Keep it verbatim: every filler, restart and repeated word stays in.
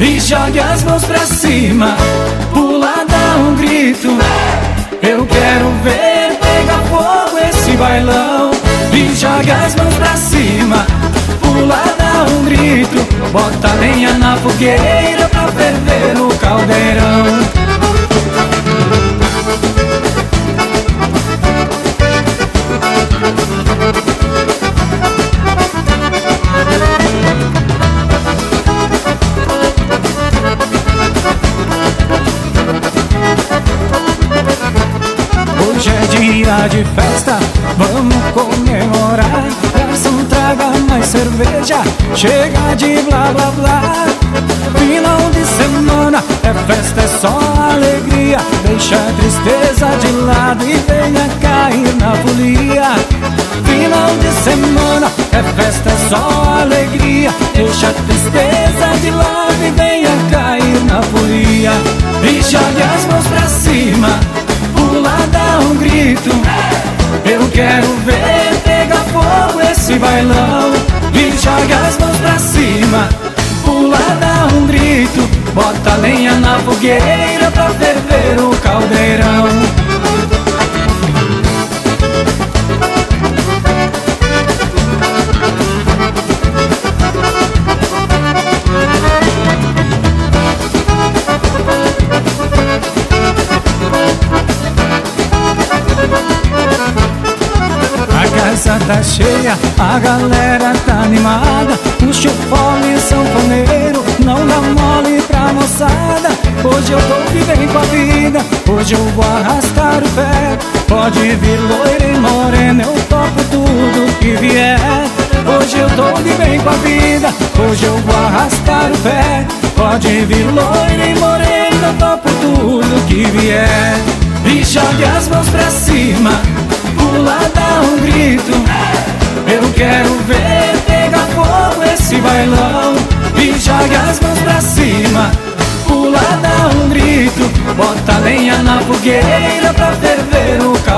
e jogue as mãos pra cima, pula, dá um grito. Eu quero ver pegar fogo esse bailão. E jogue as mãos pra cima, pula, dá um grito. Bota lenha na fogueira pra ferver o caldeirão. Hoje é dia de festa, vamos comemorar. Garçom, traga mais cerveja, chega de blá blá blá. Final de semana, é festa, é só alegria. Deixa a tristeza de lado e venha cair na folia. Final de semana, é festa, é só alegria. Deixa a tristeza de lado e venha cair na folia. E jogue as mãos pra cima, pula, dá um grito. Eu quero ver pegar fogo esse bailão. E jogue as mãos pra cima, pula, dá um grito. Bota lenha na fogueira pra ferver o caldeirão. A casa tá cheia, a galera tá animada. O chefole sanfoneiro não dá mole pra moçada. Hoje eu tô de bem com a vida, hoje eu vou arrastar o pé. Pode vir loira e morena, eu topo tudo que vier. Hoje eu tô de bem com a vida, hoje eu vou arrastar o pé. Pode vir loira e morena, eu topo tudo que vier. E jogue as mãos pra cima, pula, dá um grito. Eu quero ver pegar fogo esse bailão. E jogue as mãos pra cima, pula, dá um grito. Bota lenha na fogueira pra ferver o caldeirão.